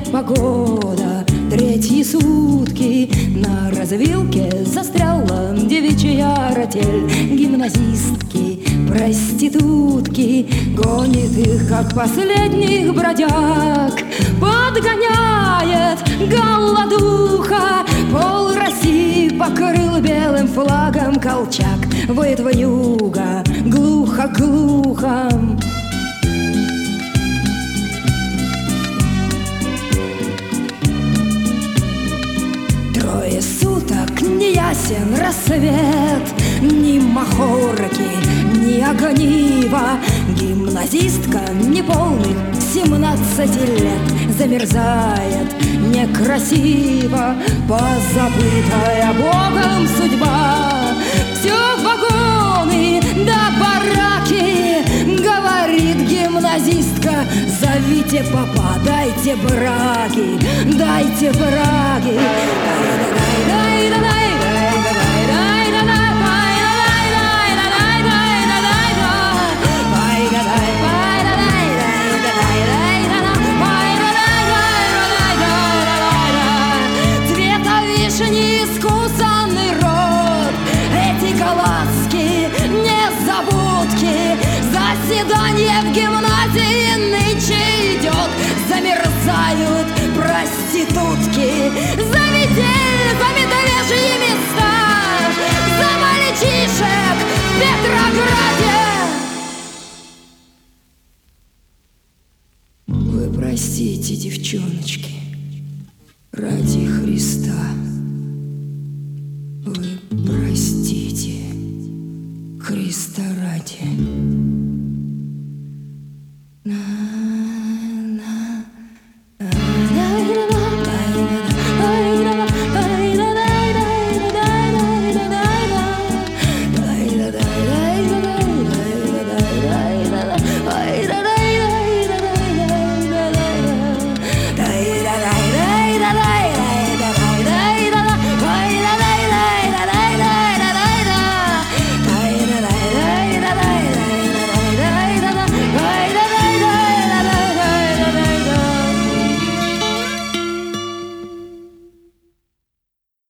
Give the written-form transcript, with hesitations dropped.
погода. Третьи сутки на развилке застряла девичья артель. Гимназистки, проститутки, гонит их, как последних бродяг. Подгоняет голодуха, пол России покрыл белым флагом Колчак. Воет вьюга, глухо-глухо. Трое суток не ясен рассвет, ни махорки, ни огнива. Гимназистка неполных 17 лет замерзает некрасиво, позабытая Богом судьба. Все вагоны да бараки, говорит гимназистка, зовите папа, дайте браги, дайте браги. Цвета вишни искусанный рот, эти глазки, незабудки. Заседание в гимназии нынче идет, замерзают проститутки. За метель, за медвежьи места, за мальчишек в Петрограде. Вы простите, девчоночки, ради Христа.